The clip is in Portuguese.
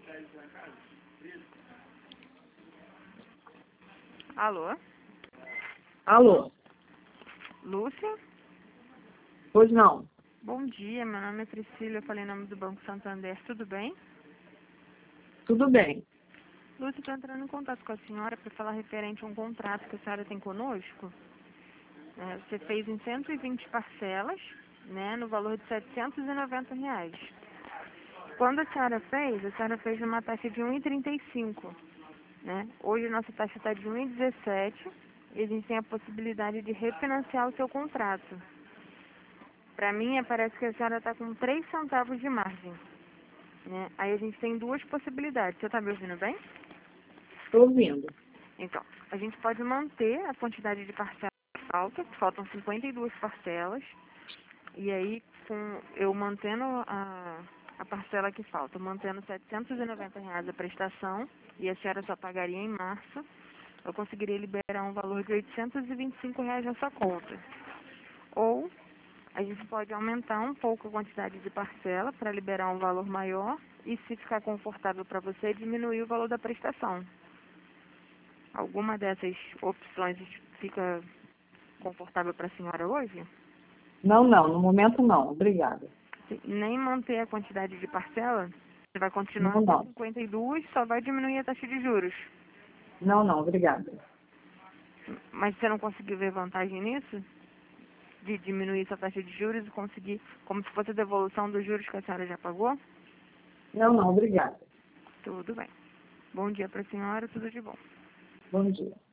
Alô? Alô? Lúcia? Pois não. Bom dia, meu nome é Priscila, eu falei em nome do Banco Santander, tudo bem? Tudo bem. Lúcia, estou entrando em contato com a senhora para falar referente a um contrato que a senhora tem conosco. Você fez em 120 parcelas, né, no valor de R$ 790. Quando a senhora fez numa taxa de 1,35, né? Hoje a nossa taxa está de 1,17 e a gente tem a possibilidade de refinanciar o seu contrato. Para mim, parece que a senhora está com 3 centavos de margem, né? Aí a gente tem duas possibilidades. Você está me ouvindo bem? Estou ouvindo. Então, a gente pode manter a quantidade de parcelas que faltam 52 parcelas, e aí eu mantendo a parcela que falta, mantendo R$ 790 a prestação, e a senhora só pagaria em março, eu conseguiria liberar um valor de R$ 825 na sua conta. Ou a gente pode aumentar um pouco a quantidade de parcela para liberar um valor maior e, se ficar confortável para você, diminuir o valor da prestação. Alguma dessas opções fica confortável para a senhora hoje? Não, no momento não. Obrigada. Nem manter a quantidade de parcela? Você vai continuar Não, com não. 52, só vai diminuir a taxa de juros. Não, obrigada. Mas você não conseguiu ver vantagem nisso? De diminuir essa taxa de juros e conseguir, como se fosse a devolução dos juros que a senhora já pagou? Não, obrigada. Tudo bem. Bom dia para a senhora, tudo de bom. Bom dia.